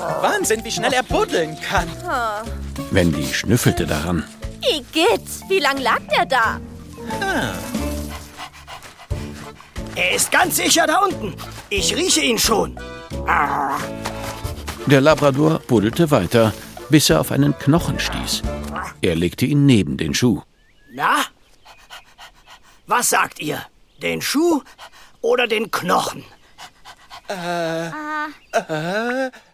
Wahnsinn, wie schnell er buddeln kann. Wendy schnüffelte daran. Igitt, wie lang lag der da? Er ist ganz sicher da unten. Ich rieche ihn schon. Der Labrador buddelte weiter, bis er auf einen Knochen stieß. Er legte ihn neben den Schuh. Na? Was sagt ihr? Den Schuh oder den Knochen?